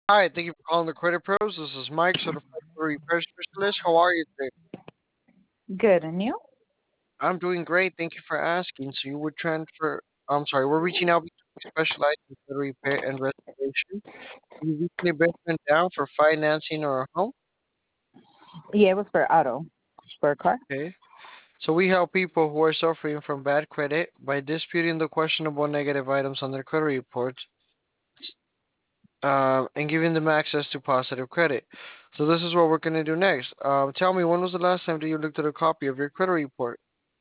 Hi, thank you for calling the Credit Pros. This is Mike, certified credit repair specialist. How are you today? Good, and you? I'm doing great. Thank you for asking. So you would transfer. I'm sorry, we're reaching out because we specialize in credit repair and restoration. You recently been down for financing or a home. Yeah, it was for auto, for a car. Okay. So we help people who are suffering from bad credit by disputing the questionable negative items on their credit reports, and giving them access to positive credit. So this is what we're going to do next. Tell me, when was the last time that you looked at a copy of your credit report?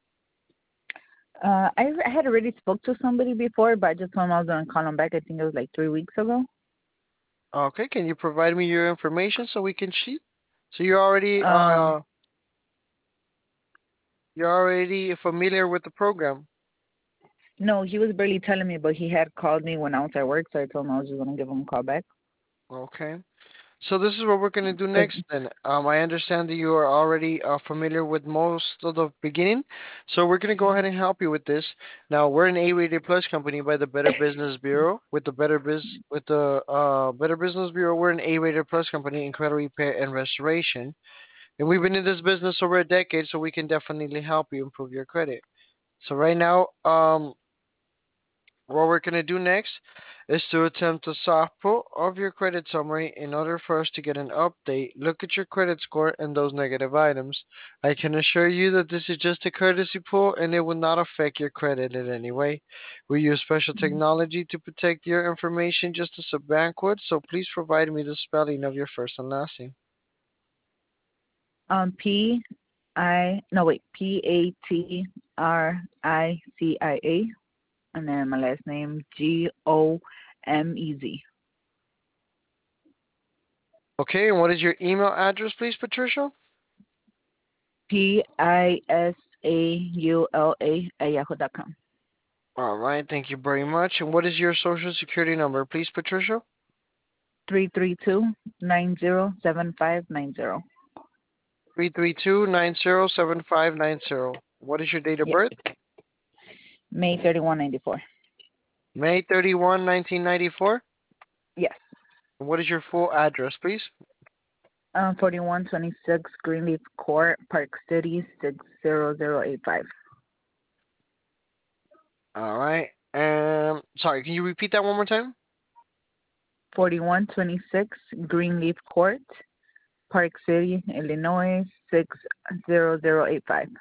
I had already spoke to somebody before, but I just told him I was going to call him back. I think it was like 3 weeks ago. Okay, can you provide me your information so we can see? So Um, you're already familiar with the program. no, he was barely telling me, but he had called me when I was at work, so I told him I was just going to give him a call back. Okay. So this is what we're gonna do Cause, next then. I understand that you are already familiar with most of the beginning, so we're gonna go ahead and help you with this. Now we're an A-rated plus company by the Better Business Bureau. With the Better Business Bureau, we're an A-rated plus company in credit repair and restoration. And we've been in this business over a decade, so we can definitely help you improve your credit. So right now, what we're gonna do next is to attempt a soft pull of your credit summary in order for us to get an update. Look at your credit score and those negative items. I can assure you that this is just a courtesy pull and it will not affect your credit in any way. We use special technology to protect your information just as a bank would, so please provide me the spelling of your first and last name. Patricia, and then my last name Gomez. Okay, and what is your email address, please, Patricia? Pisaula@yahoo.com. All right, thank you very much. And what is your social security number, please, Patricia? 332-907590. 332-907590. What is your date of Yes, birth? May 3194. May 31, 1994. Yes. And what is your full address, please? 4126 Greenleaf Court, Park City, 60085. All right. Sorry, can you repeat that one more time? 4126 Greenleaf Court, Park City, Illinois, 60085.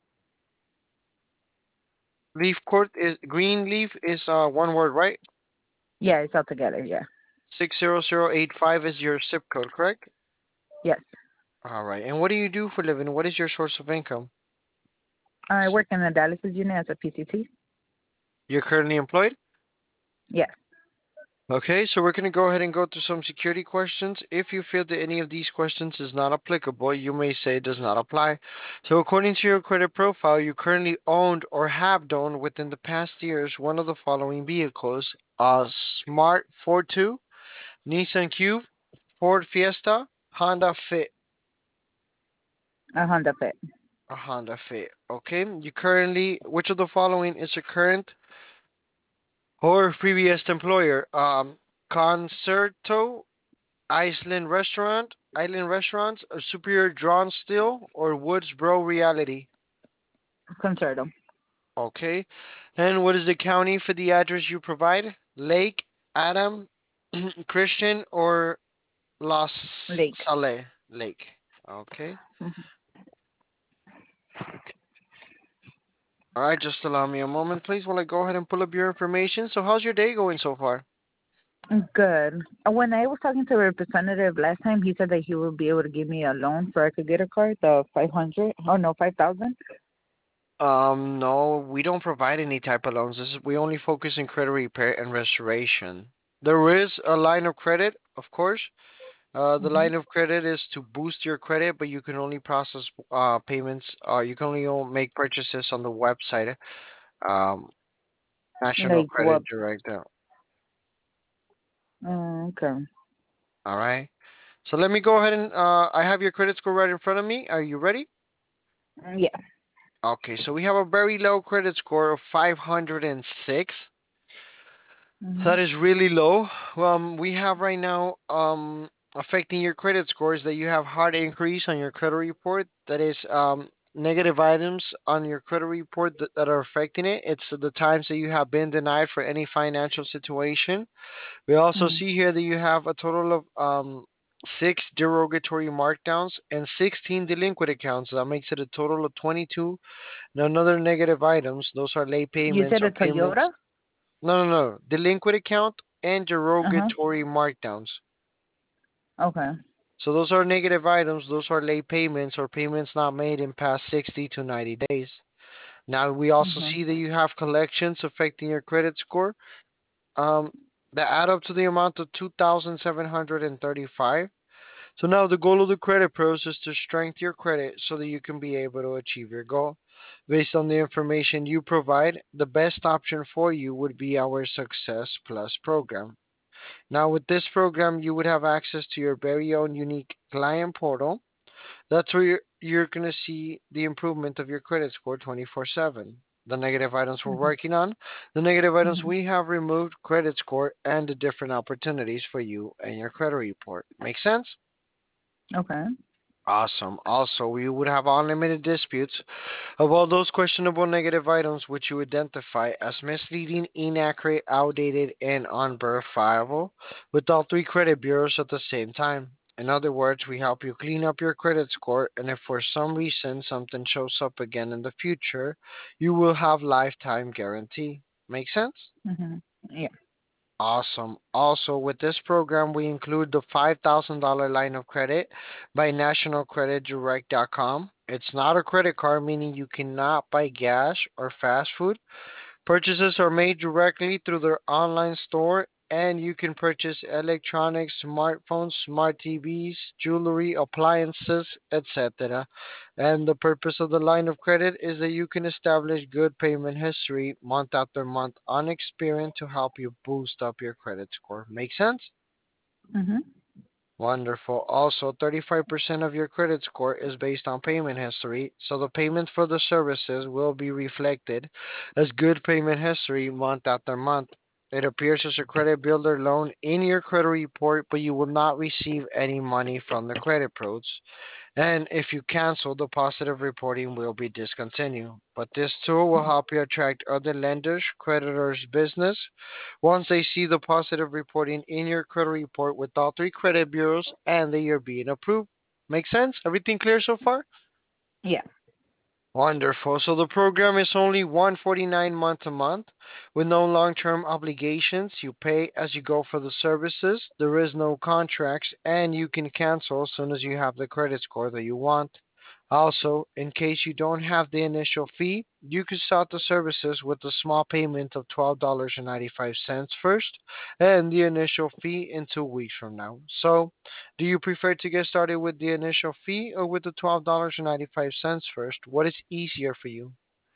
Leaf Court is Greenleaf is one word, right? Yeah, it's all together. Yeah. 60085 is your zip code, correct? Yes. All right. And what do you do for a living? What is your source of income? I work in the dialysis unit as a PCT. You're currently employed? Yes. Okay, so we're going to go ahead and go through some security questions. If you feel that any of these questions is not applicable, you may say it does not apply. So according to your credit profile, you currently owned or have owned within the past years one of the following vehicles: a Smart Fortwo, Nissan Cube, Ford Fiesta, Honda Fit. A Honda Fit. A Honda Fit. Okay, which of the following is your current or previous employer? Concerto, Island Restaurants, or Superior Drawn Steel, or Woods Bro Reality. Concerto. Okay. And what is the county for the address you provide? Lake, Adam, Christian, or Los Lake. Sale? Lake. Okay. All right, just allow me a moment, please, while I go ahead and pull up your information. So, how's your day going so far? Good. When I was talking to a representative last time, he said that he would be able to give me a loan so I could get a car, the 500. Oh no, 5,000. No, we don't provide any type of loans. We only focus in credit repair and restoration. There is a line of credit, of course. The Mm-hmm. line of credit is to boost your credit, but you can only process payments. You can only make purchases on the website, um, National Like Credit what? Direct. Okay. All right. So let me go ahead and I have your credit score right in front of me. Are you ready? Yeah. Okay. So we have a very low credit score of 506. Mhm. That is really low. We have right now affecting your credit scores that you have hard increase on your credit report. That is negative items on your credit report that are affecting it. It's the times that you have been denied for any financial situation. We also Mhm. see here that you have a total of six derogatory markdowns and 16 delinquent accounts. That makes it a total of 22. Now, another negative items. Those are late You payments said or a payments. Toyota? No, no, no. Delinquent account and Uh huh. derogatory markdowns. Okay. So those are negative items. Those are late payments or payments not made in past 60 to 90 days. Now we also Okay. see that you have collections affecting your credit score. Um, that add up to the amount of 2,735. So now the goal of the credit pros is to strengthen your credit so that you can be able to achieve your goal. Based on the information you provide, the best option for you would be our Success Plus program. Now, with this program, you would have access to your very own unique client portal. That's where you're going to see the improvement of your credit score 24/7. The negative items we're Mhm. working on, the negative items Mhm. we have removed, credit score, and the different opportunities for you and your credit report. Make sense? Okay. Awesome. Also, we would have unlimited disputes of all those questionable negative items which you identify as misleading, inaccurate, outdated, and unverifiable with all three credit bureaus at the same time. In other words, we help you clean up your credit score, and if for some reason something shows up again in the future, you will have lifetime guarantee. Make sense? Mhm. Yeah. Awesome. Also, with this program, we include the $5,000 line of credit by nationalcreditdirect.com. It's not a credit card, meaning you cannot buy gas or fast food. Purchases are made directly through their online store, and you can purchase electronics, smartphones, smart TVs, jewelry, appliances, etc. And the purpose of the line of credit is that you can establish good payment history month after month on Experian to help you boost up your credit score. Make sense? Mhm. Wonderful. Also, 35% of your credit score is based on payment history, so the payment for the services will be reflected as good payment history month after month. It appears as a credit builder loan in your credit report, but you will not receive any money from the credit pros. And if you cancel, the positive reporting will be discontinued. But this tool will help you attract other lenders, creditors, business. Once they see the positive reporting in your credit report with all three credit bureaus and that you're being approved. Make sense? Everything clear so far? Yeah. Wonderful. So the program is only 149 month to month with no long-term obligations. You pay as you go for the services. There is no contracts and you can cancel as soon as you have the credit score that you want. Also, in case you don't have the initial fee, you can start the services with a small payment of $12.95 first and the initial fee in 2 weeks from now. So, do you prefer to get started with the initial fee or with the $12.95 first? What is easier for you?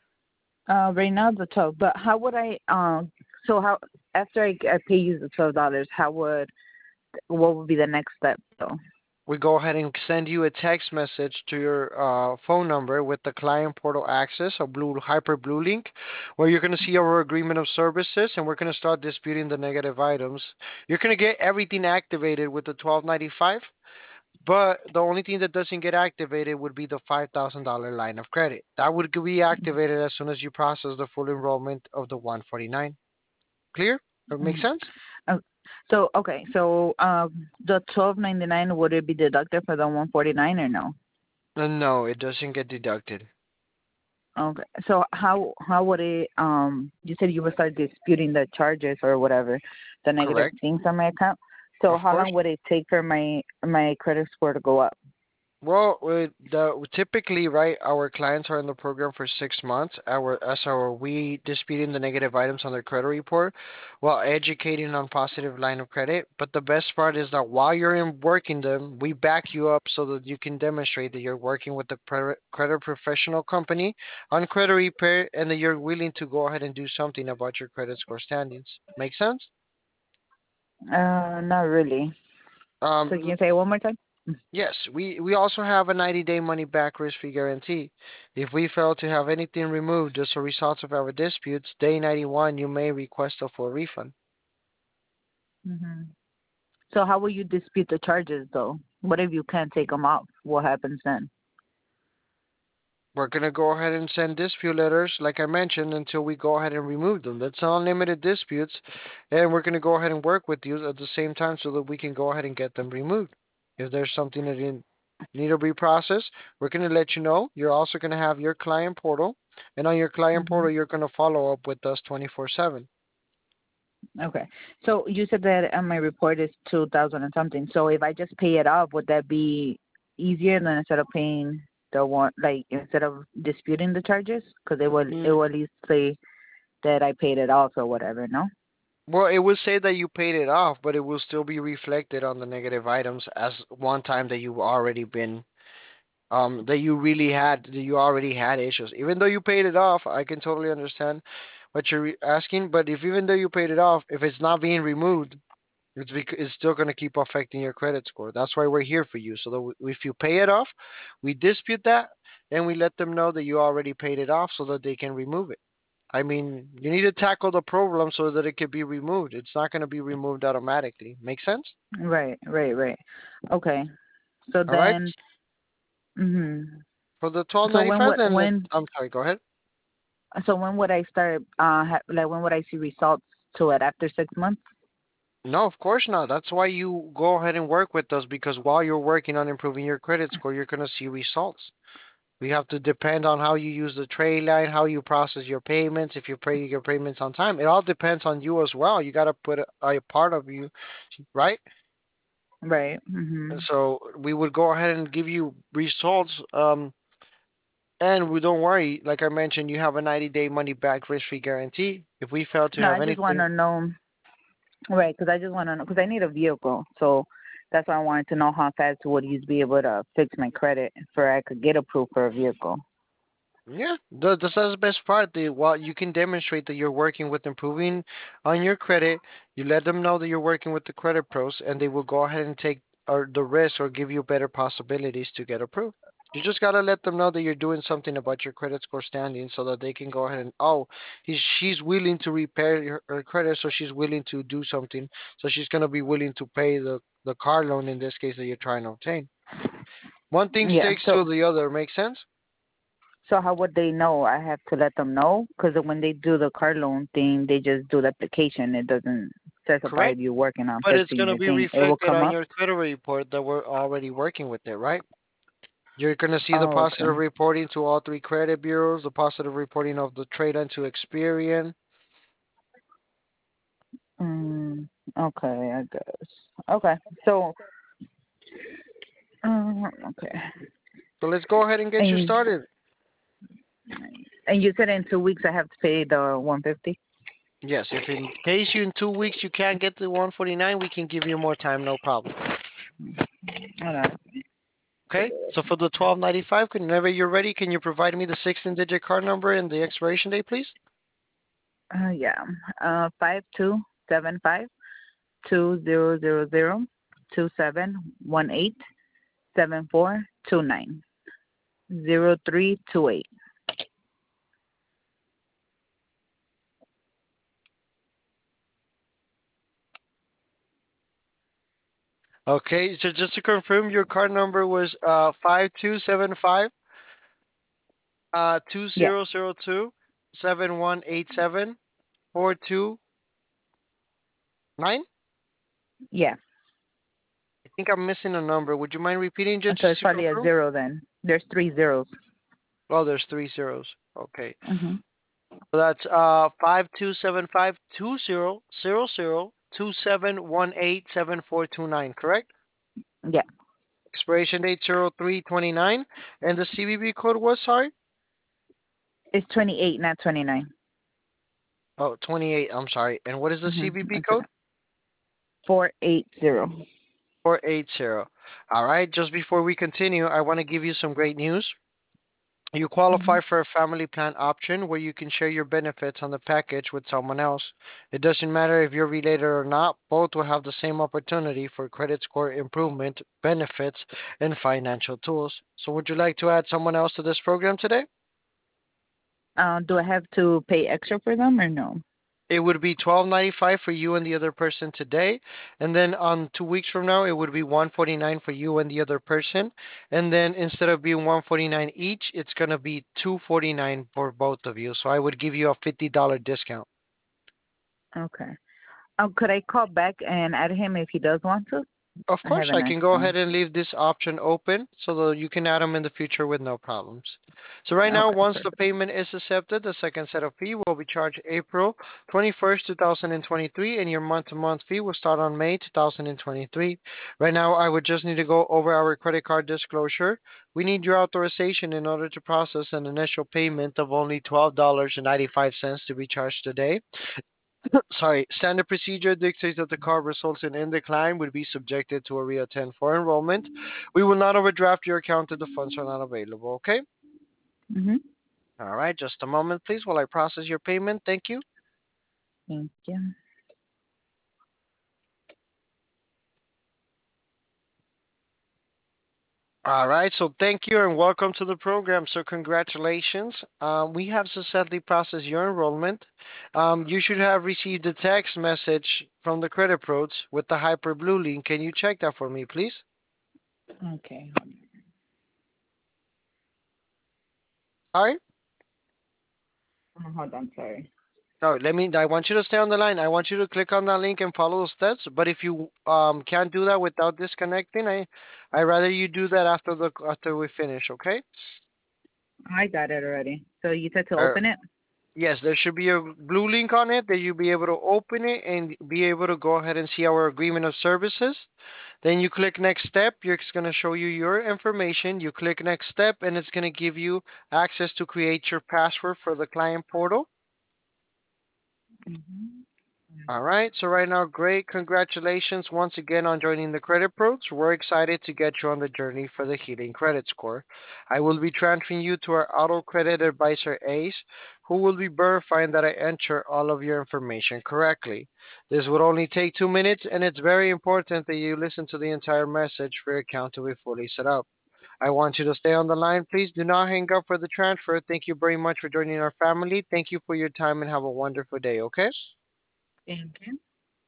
Right now the 12, but how would I so how after I pay you the $12, how would what would be the next step though? We go ahead and send you a text message to your phone number with the client portal access, a blue hyper blue link, where you're going to see our agreement of services, and we're going to start disputing the negative items. You're going to get everything activated with the 12.95, but the only thing that doesn't get activated would be the $5,000 line of credit. That would be activated as soon as you process the full enrollment of the 149. Clear? That makes Mhm. sense? Uh, so okay, so the 12.99 would it be deducted for the 149 or no? No, it doesn't get deducted. Okay. So how would it you said you would start disputing the charges or whatever, the negative Correct? things on my account. So Of how course. long would it take for my credit score to go up? Well, typically, right, our clients are in the program for 6 months. We disputing the negative items on their credit report, while educating on positive line of credit. But the best part is that while you're in working them, we back you up so that you can demonstrate that you're working with the credit professional company on credit repair, and that you're willing to go ahead and do something about your credit score standings. Make sense? Not really. So can Um, you say it one more time? Yes, we also have a 90-day money back risk free guarantee. If we fail to have anything removed as a result of our disputes, day 91 you may request a full refund. Hmm. So how will you dispute the charges though? What if you can't take them off? What happens then? We're gonna go ahead and send dispute letters, like I mentioned, until we go ahead and remove them. That's unlimited disputes, and we're gonna go ahead and work with you at the same time so that we can go ahead and get them removed. If there's something that need to be processed, we're gonna let you know. You're also gonna have your client portal, and on your client Hmm. portal, you're gonna follow up with us 24/7. Okay. So you said that my report is 2,000 and something. So if I just pay it off, would that be easier than instead of paying the one, like instead of disputing the charges? Because it will at least say that I paid it off or whatever. No. Well, it will say that you paid it off, but it will still be reflected on the negative items as one time that you've already been that you really had that you already had issues. Even though you paid it off, I can totally understand what you're asking. But if even though you paid it off, if it's not being removed, it's still going to keep affecting your credit score. That's why we're here for you. So that if you pay it off, we dispute that and we let them know that you already paid it off so that they can remove it. I mean, you need to tackle the problem so that it can be removed. It's not going to be removed automatically. Make sense? Right. Right. Right. Okay. So All right. then. Mhm. For the So when 12.95, would then when I'm sorry. Go ahead. so when would I start? Like when would I see results to it after 6 months? No, of course not. That's why you go ahead and work with us because while you're working on improving your credit score, you're going to see results. We have to depend on how you use the trade line, how you process your payments, if you pay your payments on time. It all depends on you as well. You got to put a part of you, right? Right. And Mhm. so we would go ahead and give you results. And we don't worry. Like I mentioned, you have a 90-day money back risk free guarantee. If we fail to No, have I just want anything, to know. Right, because I just want to know because I need a vehicle, so that's why I wanted to know how fast would you be able to fix my credit for I could get approved for a vehicle. yeah, that's the best part. While you can demonstrate that you're working with improving on your credit, you let them know that you're working with the credit pros, and they will go ahead and take the risk or give you better possibilities to get approved. You just gotta let them know that you're doing something about your credit score standing, so that they can go ahead and she's willing to repair her credit, so she's willing to do something, so she's gonna be willing to pay the car loan in this case that you're trying to obtain. One thing Yeah. takes to the other. Make sense? So how would they know? I have to let them know because when they do the car loan thing, they just do the application. It doesn't specify Correct. if you're working on But it's fixing going to your be thing. It will reflected come on up. your credit report that we're already working with it, right? You're going to see the Oh, positive okay. reporting to all three credit bureaus, the positive reporting of the trade into Experian. Mm, okay, I guess. Okay. So, okay. So let's go ahead and get you And started. and you said in 2 weeks I have to pay the 150. Yes, if in case you in 2 weeks you can't get the 149, we can give you more time, no problem. Hold on. Okay? So for the 12.95, whenever you're ready, can you provide me the 16-digit card number and the expiration date, please? Yeah. 5275-2000-2718-7429-0328. Okay, so just to confirm, your card number was 5275 Yeah. 2002-7187-429. Yeah. I think I'm missing a number. Would you mind repeating just So it's to probably a confirm? zero then. There's three zeros. Oh, there's three zeros. Okay. Mhm. So that's 5275-2000-2718-7429, correct? Yeah. Expiration date 0329. And the CVV code was, sorry? It's 28, not 29. Oh, 28. I'm sorry. And what is the Mhm. CVV That's code? okay. 480. 480. All right. Just before we continue, I want to give you some great news. You Mhm. qualify for a family plan option where you can share your benefits on the package with someone else. It doesn't matter if you're related or not, both will have the same opportunity for credit score improvement, benefits, and financial tools. So, would you like to add someone else to this program today? Do I have to pay extra for them or no? It would be 12.95 for you and the other person today, and then on 2 weeks from now, it would be 149 for you and the other person, and then instead of being 149 each, it's gonna be 249 for both of you. So I would give you a $50 discount. Okay. Could I call back and add him if he does want to? Of I have course, a I nice can go phone. ahead and leave this option open so that you can add them in the future with no problems. So right now, Okay, once the perfect. payment is accepted, the second set of fee will be charged April 21st, 2023, and your month-to-month fee will start on May 2023. Right now, I would just need to go over our credit card disclosure. We need your authorization in order to process an initial payment of only $12.95 to be charged today. Sorry, standard procedure dictates that the card results in decline would be subjected to a reattend for enrollment. We will not overdraft your account if the funds are not available, okay? Mhm. All right, just a moment, please, while I process your payment. Thank you. Thank you. All right, so thank you and welcome to the program. So congratulations. We have successfully processed your enrollment. You should have received a text message from the credit pros with the Hyper Blue link. Can you check that for me, please? Okay. All right. Hold on. Sorry. No, I want you to stay on the line. I want you to click on that link and follow the steps. But if you can't do that without disconnecting, I rather you do that after we finish, okay? I got it already. So you said to Uh, open it? yes, there should be a blue link on it that you'll be able to open it and be able to go ahead and see our agreement of services. Then you click next step. It's going to show you your information. You click next step and it's going to give you access to create your password for the client portal. Mhm. All right, so right now, great. Congratulations once again on joining the Credit Pros. We're excited to get you on the journey for the Healing Credit Score. I will be transferring you to our Auto Credit Advisor Ace, who will be verifying that I enter all of your information correctly. This would only take 2 minutes, and it's very important that you listen to the entire message for your account to be fully set up. I want you to stay on the line. Please do not hang up for the transfer. Thank you very much for joining our family. Thank you for your time and have a wonderful day, okay? Thank you.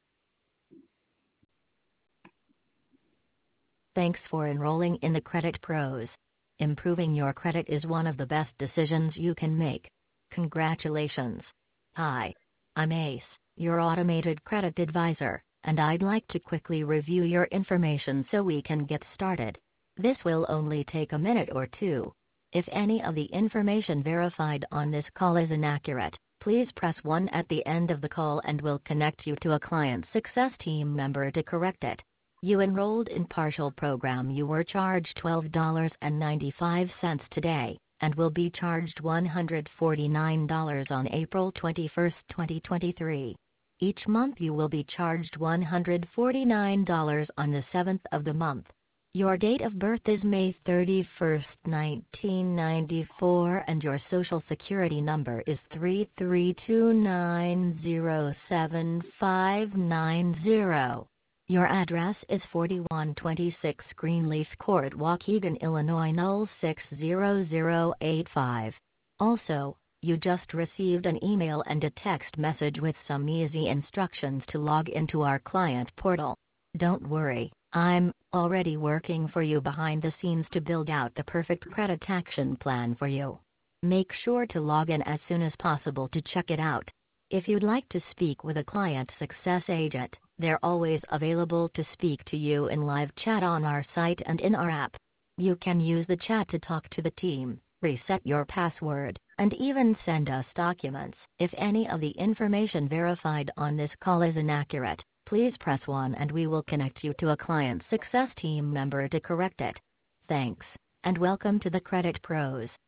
Thanks for enrolling in the Credit Pros. Improving your credit is one of the best decisions you can make. Congratulations. Hi. I'm Ace, your automated credit advisor, and I'd like to quickly review your information so we can get started. This will only take a minute or two. If any of the information verified on this call is inaccurate, please press 1 at the end of the call and we'll connect you to a client success team member to correct it. You enrolled in partial program. You were charged $12.95 today, and will be charged $149 on April 21st, 2023. Each month you will be charged $149 on the 7th of the month. Your date of birth is May 31st, 1994, and your social security number is 332907590. Your address is 4126 Greenleaf Court, Waukegan, Illinois 06085. Also, you just received an email and a text message with some easy instructions to log into our client portal. Don't worry, I'm already working for you behind the scenes to build out the perfect credit action plan for you. Make sure to log in as soon as possible to check it out. If you'd like to speak with a client success agent, they're always available to speak to you in live chat on our site and in our app. You can use the chat to talk to the team, reset your password, and even send us documents. If any of the information verified on this call is inaccurate, please press 1 and we will connect you to a client success team member to correct it. Thanks, and welcome to the Credit Pros.